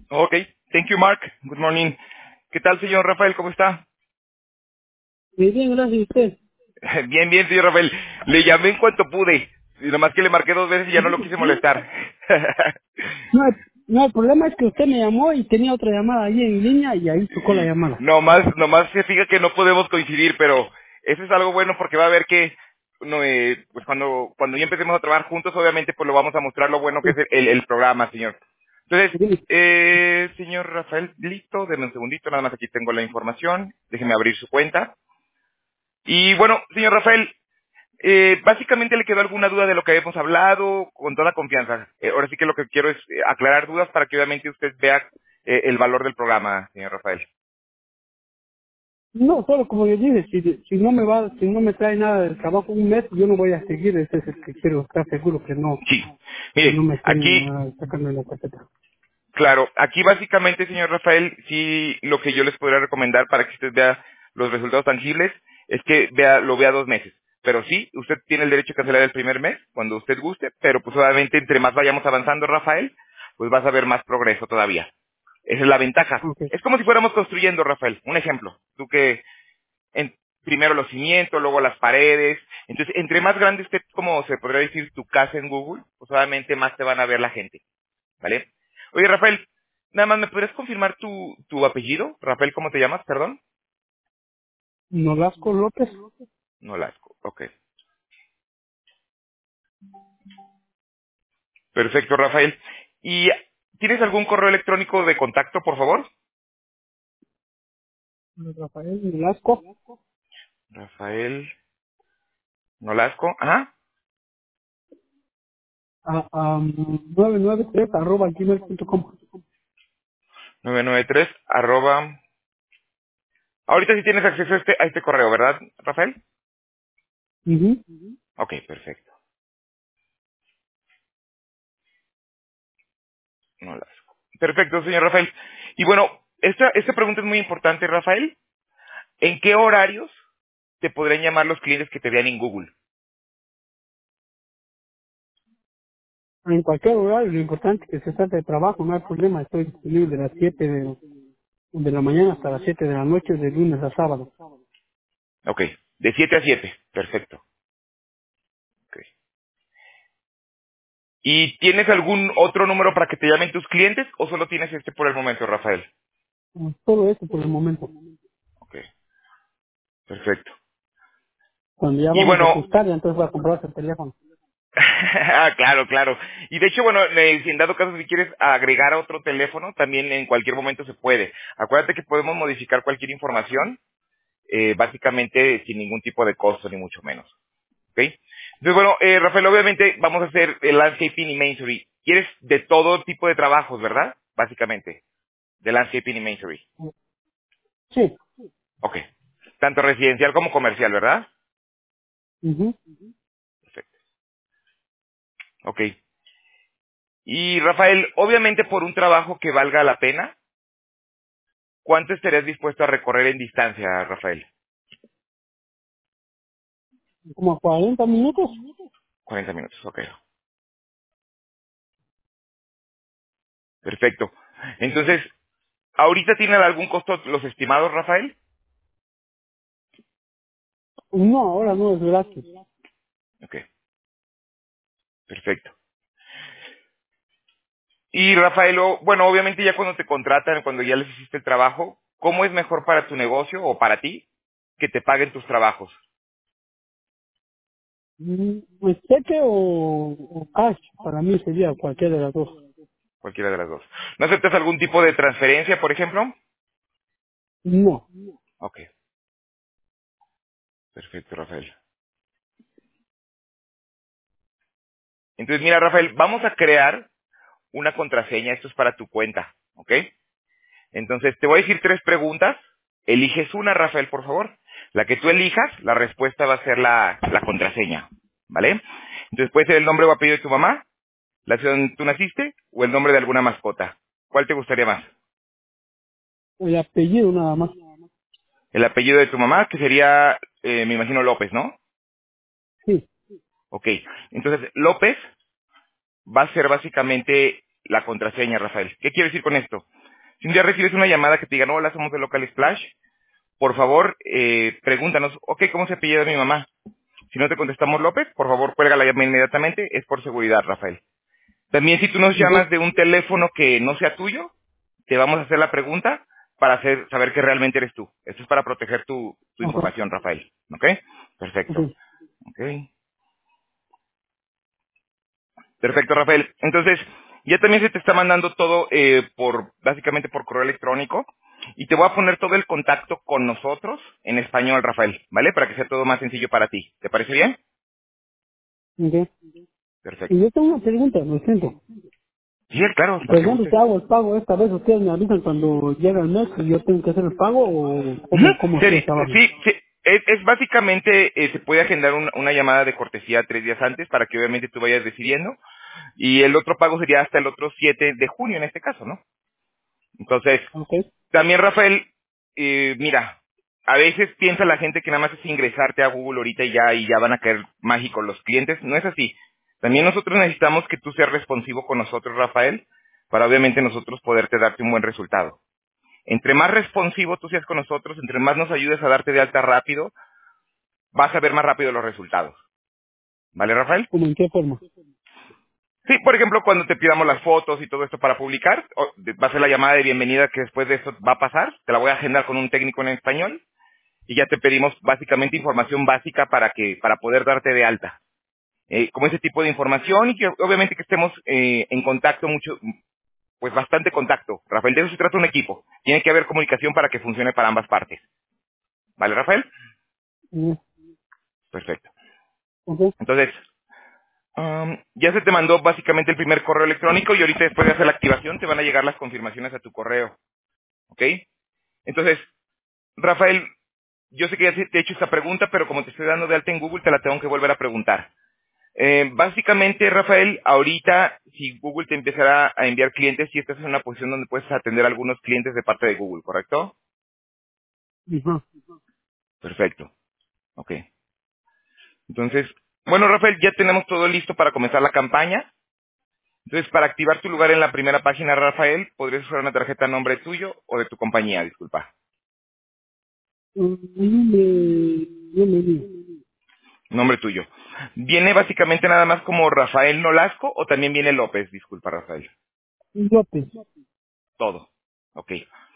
Ok, thank you, Mark. Good morning. ¿Qué tal, señor Rafael? ¿Cómo está? Muy bien, gracias a usted. Bien, bien, señor Rafael. Le llamé en cuanto pude. Y nomás que le marqué 2 veces y ya no lo quise molestar. No, no, el problema es que usted me llamó y tenía otra llamada ahí en línea y ahí tocó la Y llamada. nomás se fija que no podemos coincidir, pero eso es algo bueno porque va a ver que no, pues cuando ya empecemos a trabajar juntos, obviamente, pues lo vamos a mostrar lo bueno que Sí, es el programa, señor. Entonces, sí. señor Rafael, listo, denme un segundito, nada más aquí tengo la información. Déjeme abrir su cuenta. Y bueno, señor Rafael, básicamente le quedó alguna duda de lo que habíamos hablado, con toda confianza. Ahora sí que lo que quiero es aclarar dudas para que obviamente usted vea el valor del programa, señor Rafael. No, solo como yo dije, si no me trae nada del trabajo un mes, yo no voy a seguir, ese es el que quiero estar seguro Sí. que no Mire, me estén aquí, sacando en la tarjeta. claro, aquí básicamente, señor Rafael, sí lo que yo les podría recomendar para que usted vea los resultados tangibles es que lo vea 2 meses. Pero sí, usted tiene el derecho a cancelar el primer mes cuando usted guste, pero pues obviamente entre más vayamos avanzando, Rafael, pues vas a ver más progreso todavía. Esa es la ventaja. Ok. Es como si fuéramos construyendo, Rafael. Un ejemplo. Tú que primero los cimientos, luego las paredes. Entonces, entre más grande esté, como se podría decir, tu casa en Google, pues obviamente más te van a ver la gente. ¿Vale? Oye, Rafael, nada más, ¿me podrías confirmar tu apellido? Rafael, ¿cómo te llamas? Perdón. Nolasco López, Nolasco. Ok. Perfecto, Rafael. ¿Y tienes algún correo electrónico de contacto, por favor? Rafael Nolasco, Rafael Nolasco. Ajá. 993 @gmail.com. 993 arroba. Ahorita sí tienes acceso a este correo, ¿verdad, Rafael? Ujú. Ok, perfecto. Nolasco. Perfecto, señor Rafael. Y bueno, esta pregunta es muy importante, Rafael. ¿En qué horarios te podrían llamar los clientes que te vean en Google? En cualquier horario, lo importante es que se trate de trabajo, no hay problema, estoy disponible de las 7 de la mañana hasta las 7 de la noche, de lunes a sábado. Ok, de 7 a 7. Perfecto. Ok. ¿Y tienes algún otro número para que te llamen tus clientes o solo tienes este por el momento, Rafael? Todo eso por el momento. Ok, perfecto. Cuando ya Y vamos a bueno, ajustar, ya entonces voy a comprar el teléfono. claro, claro. Y de hecho, bueno, si en dado caso si quieres agregar otro teléfono, también en cualquier momento se puede. Acuérdate que podemos modificar cualquier información, básicamente sin ningún tipo de costo, ni mucho menos. ¿Ok? Entonces, bueno, Rafael, obviamente vamos a hacer el landscaping y masonry. ¿Quieres de todo tipo de trabajos, verdad? Básicamente, de landscaping y masonry. Sí. Ok. Tanto residencial como comercial, ¿verdad? Ujú. Perfecto. Ok. Y Rafael, obviamente por un trabajo que valga la pena, ¿cuánto estarías dispuesto a recorrer en distancia, Rafael? Como 40 minutos. 40 minutos, ok. Perfecto. Entonces, ¿ahorita tienen algún costo los estimados, Rafael? No, ahora no es gratis. Ok, perfecto. Y Rafael, bueno, obviamente ya cuando te contratan, cuando ya les hiciste el trabajo, ¿cómo es mejor para tu negocio o para ti que te paguen tus trabajos? Pues cheque o cash, para mí sería cualquiera de las dos. Cualquiera de las dos. ¿No aceptas algún tipo de transferencia, por ejemplo? No. Ok, perfecto, Rafael. Entonces, mira, Rafael, vamos a crear una contraseña. Esto es para tu cuenta, ¿ok? Entonces, te voy a decir 3 preguntas. Eliges una, Rafael, por favor. La que tú elijas, la respuesta va a ser la contraseña, ¿vale? Entonces, puede ser el nombre o apellido de tu mamá, la ciudad donde tú naciste, o el nombre de alguna mascota. ¿Cuál te gustaría más? El apellido nada más. El apellido de tu mamá, que sería, me imagino, López, ¿no? Sí. Ok. Entonces, López va a ser básicamente la contraseña, Rafael. ¿Qué quiero decir con esto? Si un día recibes una llamada que te digan, hola, somos de Local Splash, por favor, pregúntanos, ok, ¿cómo se apellida mi mamá? Si no te contestamos López, por favor, cuelga la llamada inmediatamente, es por seguridad, Rafael. También si tú nos Ok, llamas de un teléfono que no sea tuyo, te vamos a hacer la pregunta para saber que realmente eres tú. Esto es para proteger tu ok, información, Rafael. ¿Ok? ok. Perfecto. Ok. Perfecto, Rafael. Entonces, ya también se te está mandando todo básicamente por correo electrónico. Y te voy a poner todo el contacto con nosotros en español, Rafael, ¿vale? Para que sea todo más sencillo para ti. ¿Te parece bien? Ok. Y Perfecto. yo tengo una pregunta, lo siento. Sí, claro, lo Por que ejemplo, gustes. si hago el pago esta vez, ¿ustedes me avisan cuando llega el mes y yo tengo que hacer el pago o Ujú. cómo ustedes Sí, trabajan? sí, sí. Es básicamente, se puede agendar una llamada de cortesía 3 días antes para que obviamente tú vayas decidiendo. Y el otro pago sería hasta el otro 7 de junio en este caso, ¿no? Entonces, Ok, también Rafael, mira, a veces piensa la gente que nada más es ingresarte a Google ahorita y ya van a caer mágicos los clientes. No es así. También nosotros necesitamos que tú seas responsivo con nosotros, Rafael, para obviamente nosotros poderte darte un buen resultado. Entre más responsivo tú seas con nosotros, entre más nos ayudes a darte de alta rápido, vas a ver más rápido los resultados. ¿Vale, Rafael? ¿cómo en qué forma? Sí, por ejemplo, cuando te pidamos las fotos y todo esto para publicar, va a ser la llamada de bienvenida que después de esto va a pasar. Te la voy a agendar con un técnico en español y ya te pedimos básicamente información básica para poder darte de alta. Como ese tipo de información y que obviamente que estemos en contacto mucho, pues bastante contacto. Rafael, de eso se trata un equipo. Tiene que haber comunicación para que funcione para ambas partes. ¿Vale, Rafael? Mm, Perfecto. ok, Entonces, ya se te mandó básicamente el primer correo electrónico y ahorita después de hacer la activación te van a llegar las confirmaciones a tu correo. ¿Ok? Entonces, Rafael, yo sé que ya te he hecho esta pregunta, pero como te estoy dando de alta en Google, te la tengo que volver a preguntar. Básicamente, Rafael, ahorita, si Google te empezara a enviar clientes, si estás en una posición donde puedes atender a algunos clientes de parte de Google, ¿correcto? ajá. Perfecto. Ok. Entonces, bueno, Rafael, ya tenemos todo listo para comenzar la campaña. Entonces, para activar tu lugar en la primera página, Rafael, podrías usar una tarjeta a nombre tuyo o de tu compañía, disculpa. Yo me digo, Nombre tuyo. ¿Viene básicamente nada más como Rafael Nolasco o también viene López? Disculpa, Rafael. López, Todo. Ok.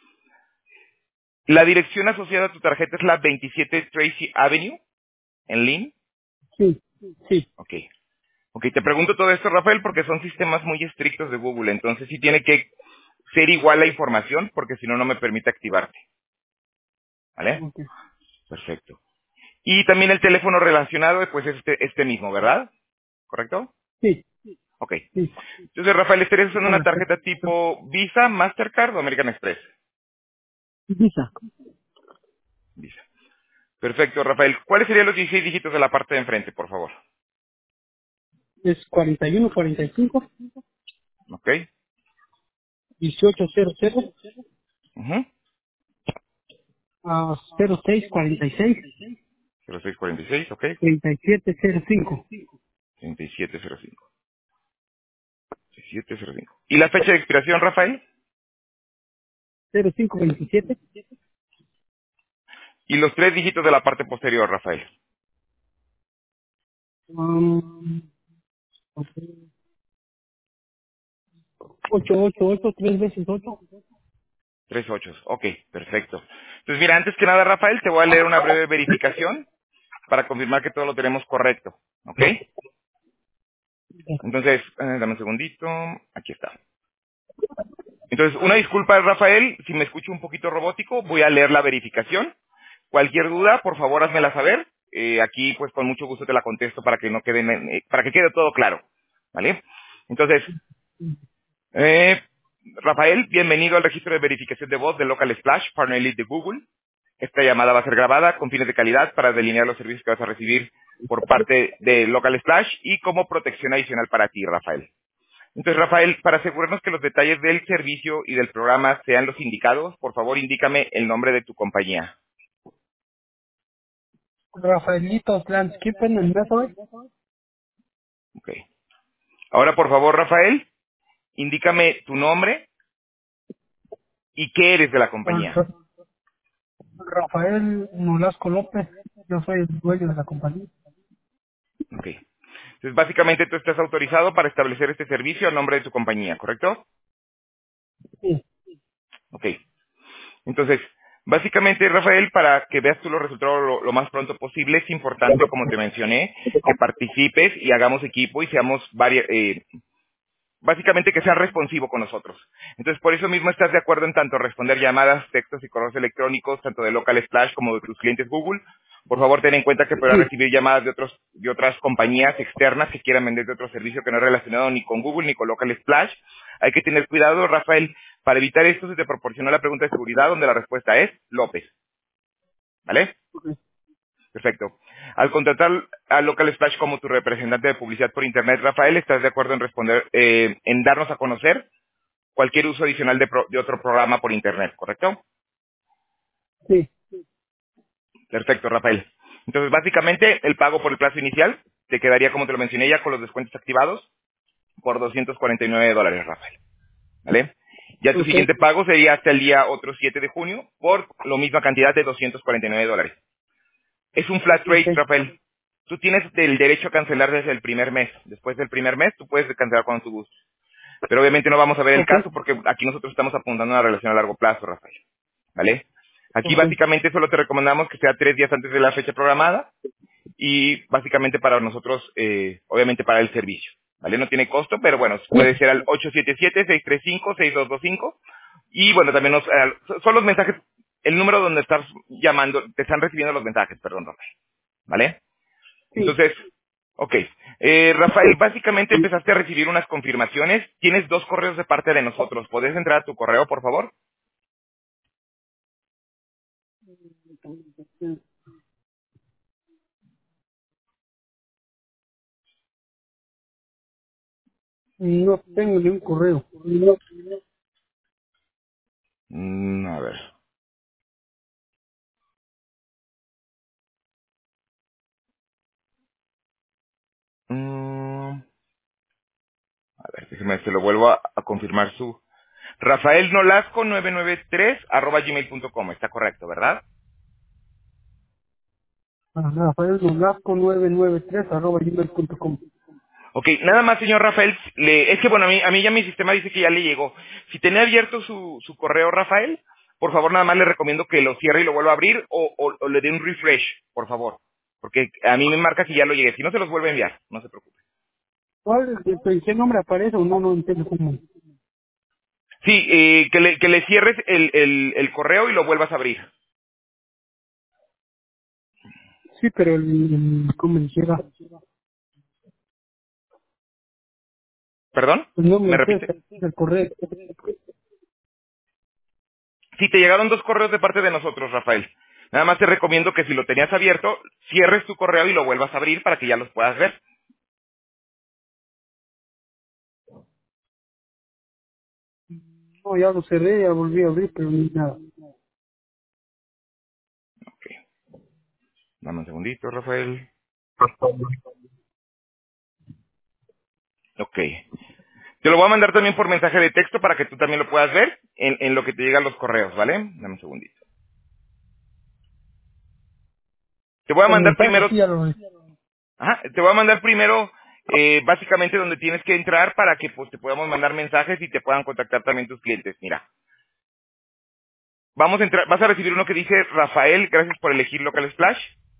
La dirección asociada a tu tarjeta es la 27 Tracy Avenue, en Lynn. sí, sí, Ok. Ok, te pregunto todo esto, Rafael, porque son sistemas muy estrictos de Google. Entonces sí tiene que ser igual la información, porque si no, no me permite activarte. ¿Vale? ok, Perfecto. Y también el teléfono relacionado, pues es este mismo, ¿verdad? ¿Correcto? sí, Ok. sí. Entonces, Rafael, ¿estarías usando una Bueno, tarjeta tipo Visa, Mastercard o American Express? Visa, Visa. Perfecto, Rafael. ¿Cuáles serían los 16 dígitos de la parte de enfrente, por favor? es 41 45 Ok. 1800 Ujú. a 06 46 0646, ok. 3705 3705. 3705. ¿Y la fecha de expiración, Rafael? 05 27 Y los 3 dígitos de la parte posterior, Rafael. um, 888 3 veces 8. 38. Ok, perfecto. Entonces, mira, antes que nada, Rafael, te voy a leer una breve verificación para confirmar que todo lo tenemos correcto. ¿Ok? Entonces, dame un segundito. Aquí está. Entonces, una disculpa, Rafael, si me escucho un poquito robótico, voy a leer la verificación. Cualquier duda, por favor, házmela saber. Aquí, pues, con mucho gusto te la contesto para que no quede, para que quede todo claro. ¿Vale? Entonces, eh, Rafael, bienvenido al registro de verificación de voz de Local Splash, Partner Elite de Google. Esta llamada va a ser grabada con fines de calidad para delinear los servicios que vas a recibir por parte de Local Splash y como protección adicional para ti, Rafael. Entonces, Rafael, para asegurarnos que los detalles del servicio y del programa sean los indicados, por favor, indícame el nombre de tu compañía. Rafaelitos Landscapen en Method. Ok. Ahora, por favor, Rafael, indícame tu nombre ¿Y qué eres de la Ah, compañía? Rafael Nolasco López, yo soy el dueño de la compañía. Ok. Entonces, básicamente tú estás autorizado para establecer este servicio a nombre de tu compañía, ¿correcto? Sí, Ok. Entonces, básicamente, Rafael, para que veas tú los resultados lo más pronto posible, es importante, como te mencioné, que participes y hagamos equipo y seamos básicamente que seas responsivo con nosotros. Entonces, por eso mismo estás de acuerdo en tanto responder llamadas, textos y correos electrónicos, tanto de Local Splash como de tus clientes Google. Por favor, ten en cuenta que podrás sí, recibir llamadas de otras compañías externas que quieran vender de otro servicio que no es relacionado ni con Google ni con Local Splash. Hay que tener cuidado, Rafael. Para evitar esto, se te proporcionó la pregunta de seguridad, donde la respuesta es López. ¿Vale? ok, Perfecto. Al contratar a Local Splash como tu representante de publicidad por Internet, Rafael, ¿estás de acuerdo en responder, en darnos a conocer cualquier uso adicional de otro programa por Internet, ¿correcto? sí, Perfecto, Rafael. Entonces, básicamente, el pago por el plazo inicial te quedaría, como te lo mencioné ya, con los descuentos activados por $249, Rafael. ¿Vale? Ya tu ok, siguiente pago sería hasta el día otro 7 de junio por la misma cantidad de $249. Es un flat ok, rate, Rafael. Tú tienes el derecho a cancelar desde el primer mes. Después del primer mes, tú puedes cancelar cuando tú gustes. Pero obviamente no vamos a ver el ok, caso porque aquí nosotros estamos apuntando a una relación a largo plazo, Rafael. ¿Vale? Aquí ok, básicamente solo te recomendamos que sea 3 días antes de la fecha programada y básicamente para nosotros, obviamente para el servicio. ¿Vale? No tiene costo, pero bueno, puede ser al 877-635-6225 y bueno, también son los mensajes, el número donde estás llamando, te están recibiendo los mensajes, perdón, Rafael. ¿Vale? sí. Entonces, ok. Rafael, básicamente empezaste a recibir unas confirmaciones. Tienes 2 correos de parte de nosotros. ¿Puedes entrar a tu correo, por favor? No tengo ni un correo. A ver. A ver, déjeme, se lo vuelvo a confirmar su... Rafael Nolasco 993 @gmail.com. Está correcto, ¿verdad? Rafael Nolasco 993 @gmail.com. Ok, nada más, señor Rafael. Es que, bueno, a mí ya mi sistema dice que ya le llegó. Si tenía abierto su correo, Rafael, por favor, nada más le recomiendo que lo cierre y lo vuelva a abrir o le dé un refresh, por favor. Porque a mí me marca que ya lo llegué. Si no, se los vuelve a enviar. No se preocupe. ¿En qué nombre aparece o no? No entiendo cómo. Sí, que le cierres el correo y lo vuelvas a abrir. Sí, pero ¿cómo me llega? ¿Perdón? El nombre ¿Me de repite? ustedes, el correo. Sí, te llegaron 2 correos de parte de nosotros, Rafael. Nada más te recomiendo que si lo tenías abierto, cierres tu correo y lo vuelvas a abrir para que ya los puedas ver. No, ya lo cerré, ya volví a abrir, pero ni nada. Ok, dame un segundito, Rafael. Ok. Te lo voy a mandar también por mensaje de texto para que tú también lo puedas ver en lo que te llegan los correos, ¿vale? Dame un segundito. Te voy a Por mandar mensaje primero, sí ya lo recibí. ajá, te voy a mandar primero básicamente donde tienes que entrar para que pues te podamos mandar mensajes y te puedan contactar también tus clientes. Mira, vamos a entrar, vas a recibir uno que dice Rafael, gracias por elegir Local Splash.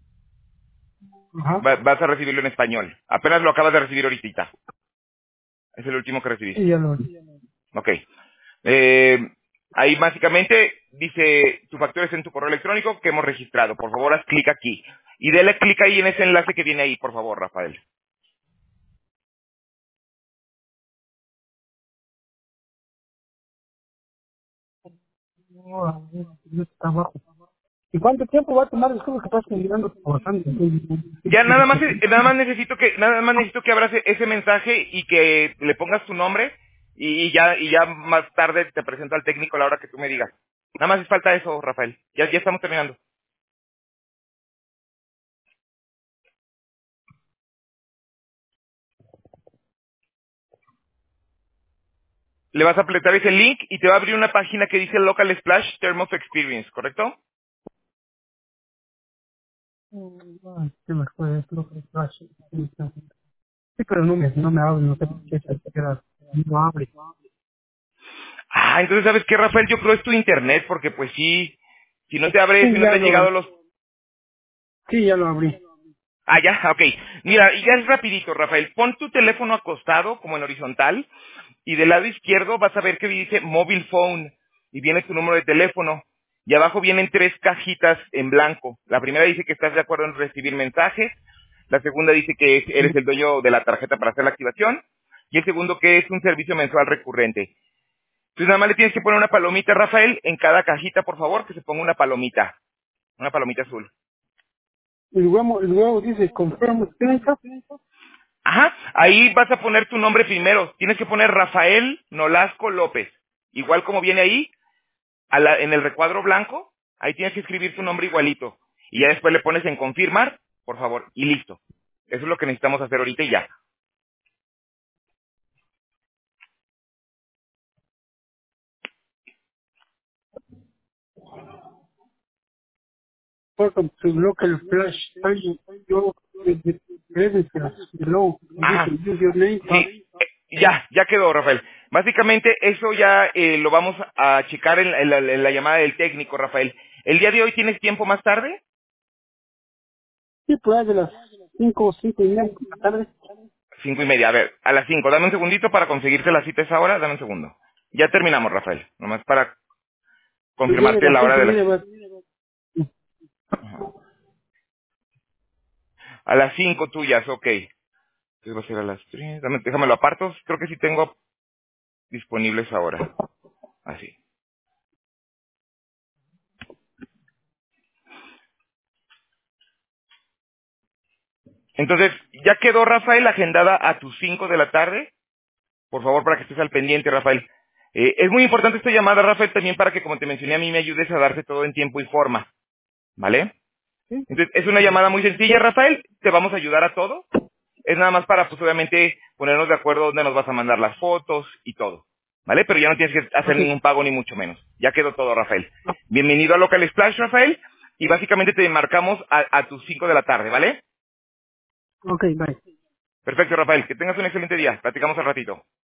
Ajá. Vas a recibirlo en español. Apenas lo acabas de recibir ahorita. Es el último que recibiste. Sí, ya lo recibí. Ok. Eh, ahí básicamente dice, tu factura está en tu correo electrónico que hemos registrado. Por favor, haz clic aquí. Y dale clic ahí en ese enlace que viene ahí, por favor, Rafael. No, no está abajo. ¿Y cuánto tiempo va a tomar? Es como que estás mirando bastante. Nada más necesito que abras ese mensaje y que le pongas tu nombre y ya más tarde te presento al técnico a la hora que tú me digas. Nada más es falta eso, Rafael. Ya estamos terminando. le vas a apretar ese link y te va a abrir una página que dice Local Splash Term of Experience, ¿correcto? ¿Qué me fue? Es lo que flash. Sí, pero no me abre, no sé por qué, no abre. Ah, entonces, ¿sabes qué, Rafael? Yo creo es tu internet, porque pues sí, si no te abre, si Sí, no te han llegado los... ya lo abrí. Ah, ya, ok. Mira, y ya es rapidito, Rafael. Pon tu teléfono acostado, como en horizontal, y del lado izquierdo vas a ver que dice Mobile Phone, y viene tu número de teléfono. Y abajo vienen 3 cajitas en blanco. La primera dice que estás de acuerdo en recibir mensajes. La segunda dice que eres el dueño de la tarjeta para hacer la activación. Y el segundo que es un servicio mensual recurrente. Entonces nada más le tienes que poner una palomita, Rafael, en cada cajita, por favor, que se ponga una palomita azul. Y luego dice confirm screenshot. Ajá, ahí vas a poner tu nombre primero. Tienes que poner Rafael Nolasco López. Igual como viene ahí, en el recuadro blanco, ahí tienes que escribir tu nombre igualito. Y ya después le pones en confirmar, por favor, y listo. Eso es lo que necesitamos hacer ahorita y ya. Welcome to local flash. Your credentials below. Dice Ajá, use your name. sí, ya quedó, Rafael. Básicamente eso ya lo vamos a checar en la llamada del técnico, Rafael. ¿El día de hoy tienes tiempo más tarde? Sí, pues de las 5 o 5:30 de la tarde. 5:30, a ver, a las 5. Dame un segundito para conseguirte la cita a esa hora, dame un segundo. Ya terminamos, Rafael. Nomás para Pues ya de confirmarte las la hora cinco y de las... media va. A las 5 tuyas, ok. Entonces va a ser a las 3. Déjame lo aparto. Creo que sí tengo disponibles ahora. Así. Entonces, ya quedó, Rafael, agendada a tus 5 de la tarde. Por favor, para que estés al pendiente, Rafael. Es muy importante esta llamada, Rafael, también para que, como te mencioné, a mí me ayudes a darte todo en tiempo y forma. ¿Vale? Sí, Entonces, es una llamada muy sencilla, Rafael. Te vamos a ayudar a todo. Es nada más para, pues obviamente, ponernos de acuerdo dónde nos vas a mandar las fotos y todo. ¿Vale? Pero ya no tienes que hacer ok, ningún pago ni mucho menos. Ya quedó todo, Rafael. Bienvenido a Local Splash, Rafael. Y básicamente te marcamos a tus 5 de la tarde, ¿vale? ok, bye. Perfecto, Rafael. Que tengas un excelente día. Platicamos al ratito.